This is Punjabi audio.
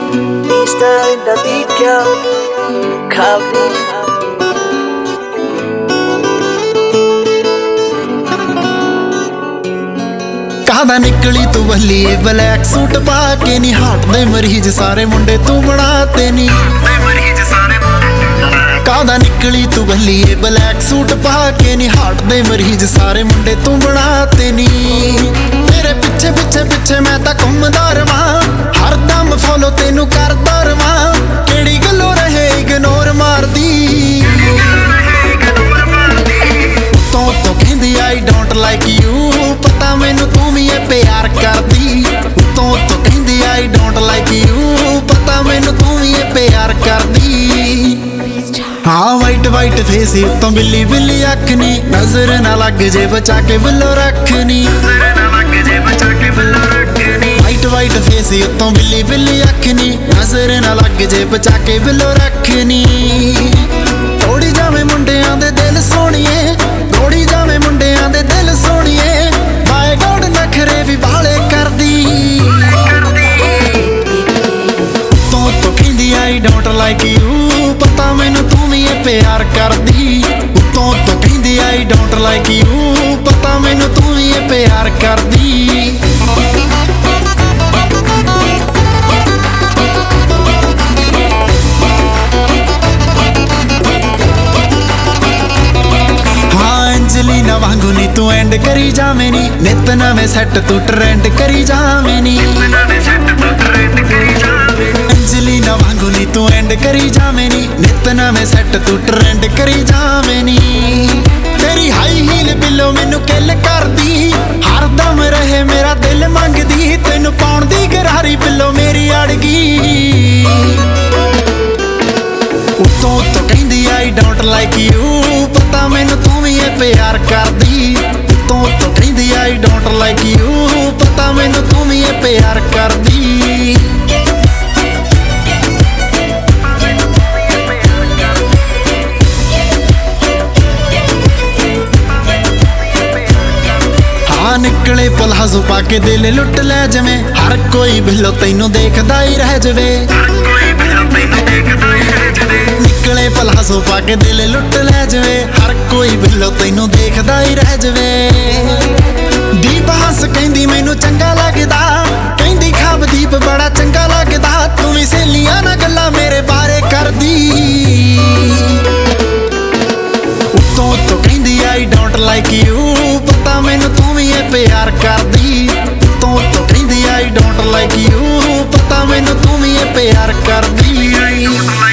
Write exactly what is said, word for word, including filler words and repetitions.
Freestyle in the beat, girl. Copy. ਕਾਹਦਾ ਨਿਕਲੀ ਤੂੰ ਬੱਲੀਏ ਬਲੈਕ ਸੂਟ ਪਾ ਕੇ ਨੀ ਹਟਦੇ ਮਰੀਜ਼ ਸਾਰੇ ਮੁੰਡੇ ਤੂੰ ਬਣਾਤੇ ਨੀ ਕਾਹਦਾ ਨਿਕਲੀ ਤੂੰ ਬੱਲੀਏ ਬਲੈਕ ਸੂਟ ਪਾ ਕੇ ਨੀ ਹਟਦੇ ਮਰੀਜ਼ ਸਾਰੇ ਮੁੰਡੇ ਤੂੰ ਬਣਾਤੇ ਨੀ ਤੇਰੇ ਪਿੱਛੇ ਪਿੱਛੇ ਪਿੱਛੇ ਮੈਂ ਤਾਂ ਘੁੰਮਦਾ ਰਵਾਂ ਹਰਦਮ ਫੋਲੋ ਤੈਨੂੰ ਕਰਦਾ ਰਵਾਂ ਕਿਹੜੀ ਗੱਲੋਂ ਰਹੇ ਇਗਨੋਰ ਮਾਰਦੀ ਤੋਂ ਤੋਂ ਕਹਿੰਦੀ ਆਈ ਡੋਂਟ ਲਾਈਕ ਯੂ ਪਤਾ ਮੈਨੂੰ ਤੂੰ ਵੀ ਇਹ ਪਿਆਰ ਕਰਦੀ ਤੋਂ ਤੋਂ ਕਹਿੰਦੀ ਆਈ ਡੋਂਟ ਲਾਈਕ ਯੂ ਪਤਾ ਮੈਨੂੰ ਤੂੰ ਵੀ ਇਹ ਪਿਆਰ ਕਰਦੀ ਹਾਂ ਵਾਈਟ ਵਾਈਟ ਫੇਸ ਉੱਤੋਂ ਬਿੱਲੀ ਬਿੱਲੀ ਅੱਖ ਨੀ ਨਜ਼ਰ ਨਾ ਲੱਗ ਜੇ ਬਚਾ ਕੇ ਬਿੱਲੋ ਰੱਖਨੀ ਵਾਈਟ ਵਾਈਟ ਫੇਸ ਉੱਤੋਂ ਬਿੱਲੀ ਬਿੱਲੀ ਅੱਖ ਨੀ ਨਜ਼ਰ ਨਾ ਲੱਗ ਜੇ ਬਚਾ ਕੇ ਬਿੱਲੋ ਰੱਖਨੀ ਤੋੜੀ ਜਾਵੇਂ ਮੁੰਡਿਆਂ ਦੇ ਦਿਲ ਸੋਹਣੀਏ ਤੋੜੀ ਜਾਵੇਂ ਮੁੰਡਿਆਂ ਦੇ ਦਿਲ ਸੋਹਣੀਏ ਬਾਏ ਗੋਡ ਨਖਰੇ ਵੀ ਬਾਲੇ ਕਰਦੀ ਤੋਂ ਤੋਂ ਕਹਿੰਦੀ ਆਈ ਡੋਂਟ ਲਾਈਕ ਯੂ ਪਤਾ ਮੈਨੂੰ ਤੂੰ ਵੀ ਇਹ ਪਿਆਰ ਕਰਦੀ ਤੋਂ ਤੋਂ ਕਹਿੰਦੀ ਆਈ ਡੋਂਟ ਲਾਈਕ ਯੂ ਪਤਾ ਮੈਨੂੰ ਤੂੰ ਵੀ ਇਹ ਪਿਆਰ ਕਰਦੀ ਅੰਜਲੀਨਾ ਵਾਂਗੂ ਨੀ ਤੂੰ ਐਂਡ ਕਰੀ ਜਾਵੇਂ ਨੀ ਨਿਤ ਨਵੇਂ ਸੈੱਟ ਤੂੰ ਟ੍ਰੈਂਡ ਕਰੀ ਜਾਵੇਂ ਨੀ ਅੰਜਲੀਨਾ ਵਾਂਗੂ ਨੀ ਤੂੰ ਐਂਡ ਕਰੀ ਜਾਵੇਂ ਨੀ ਨਿਤ ਨਵੇਂ ਸੈੱਟ ਤੂੰ ਟ੍ਰੈਂਡ ਕਰੀ ਜਾਵੇਂ ਨੀ ਤੇਰੀ ਹਾਈ ਹੀਲ ਬਿੱਲੋ ਮੈਨੂੰ ਕਿੱਲ ਕਰਦੀ ਹਰਦਮ ਰਹੇ ਮੇਰਾ ਦਿਲ ਮੰਗਦੀ ਤੈਨੂੰ ਪਾਉਣ ਦੀ ਗਰਾਰੀ ਬਿੱਲੋ ਮੇਰੀ ਅੜ ਗਈ ਉੱਤੋਂ ਉੱਤੋਂ ਕਹਿੰਦੀ ਆਈ ਡੋਂਟ ਲਾਈਕ ਯੂ ਪਤਾ ਮੈਨੂੰ ਤੂੰ ਵੀ ਇਹ ਪਿਆਰ ਕਰਦੀ ਉੱਤੋਂ ਉੱਤੋਂ ਕਹਿੰਦੀ ਆਈ ਡੋਂਟ ਲਾਈਕ ਯੂ ਪਤਾ ਮੈਨੂੰ ਤੂੰ ਵੀ ਇਹ ਪਿਆਰ ਕਰਦੀ ਹਾਂ ਨਿਕਲੇ ਪਲਾਜ਼ੋ ਪਾ ਕੇ ਦਿਲ ਲੁੱਟ ਲੈ ਜਿਵੇਂ ਹਰ ਕੋਈ ਬਿੱਲੋ ਤੈਨੂੰ ਦੇਖਦਾ ਹੀ ਰਹਿ ਜਵੇ ਨਿਕਲੇ ਪਲਾਜ਼ੋ ਪਾ ਕੇ ਦਿਲ ਲੁੱਟ ਲੈ ਜਵੇ ਹਰ ਕੋਈ ਬਿੱਲੋ ਤੈਨੂੰ ਦੇਖਦਾ ਹੀ ਰਹਿ ਜਵੇ ਦੀਪ ਹੱਸ ਕਹਿੰਦੀ ਮੈਨੂੰ ਚੰਗਾ ਲੱਗਦਾ ਕਹਿੰਦੀ ਖਾਬਦੀਪ ਬੜਾ ਚੰਗਾ ਲੱਗਦਾ ਤੂੰ ਵੀ ਸਹੇਲੀਆਂ ਨਾਲ ਗੱਲਾਂ ਮੇਰੇ ਬਾਰੇ ਕਰਦੀ ਉੱਤੋਂ ਉੱਤੋਂ ਕਹਿੰਦੀ ਆਈ ਡੋਂਟ ਲਾਈਕ ਯੂ ਪਤਾ ਮੈਨੂੰ ਤੂੰ ਵੀ ਇਹ ਪਿਆਰ ਕਰਦੀ ਉੱਤੋਂ ਉੱਤੋਂ ਕਹਿੰਦੀ ਆਈ ਡੋਂਟ ਲਾਈਕ ਯੂ ਪਤਾ ਮੈਨੂੰ ਤੂੰ ਵੀ ਇਹ ਪਿਆਰ ਕਰਦੀ